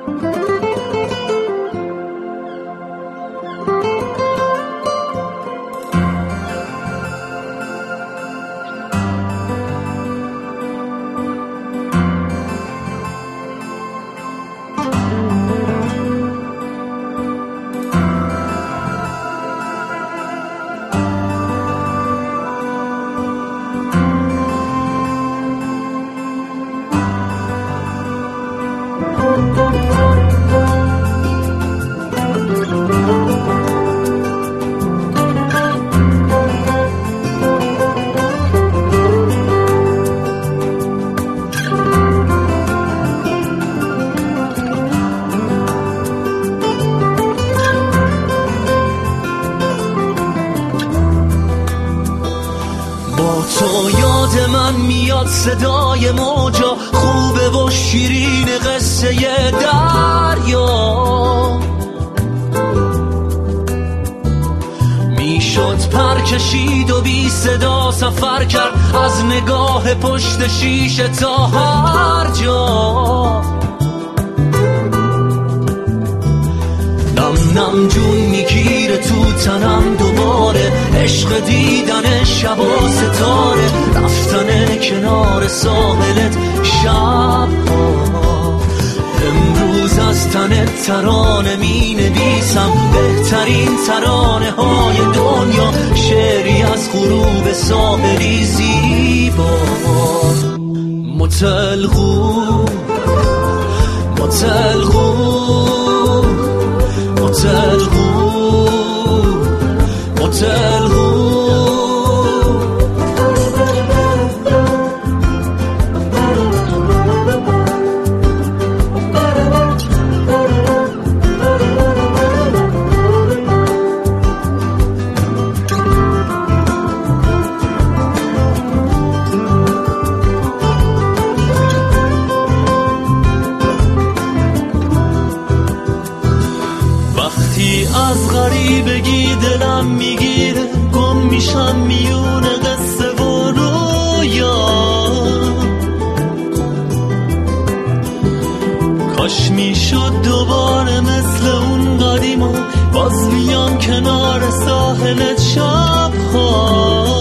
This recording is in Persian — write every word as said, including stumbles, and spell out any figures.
تو یاد من میاد صدای موجا، خوبه و شیرین قصه دریا. میشد پر کشید و بی صدا سفر کرد، از نگاه پشت شیشه تا هر جا. نم نم جون میگیره تو تنم دوباره، عشق دیدن شب و ستاره، رفتن کنار ساحلت شب ها. امروز از تنت ترانه می نویسم، بهترین ترانه های دنیا، شعری از غروب ساحلی زیبا. متلقو متلقو متلقو متلقو. از غریبگی دلم میگیره، گم میشم میون قصه و رویا. کاش میشد دوباره مثل اون قدیما، باز بیام کنار ساحل شب ها.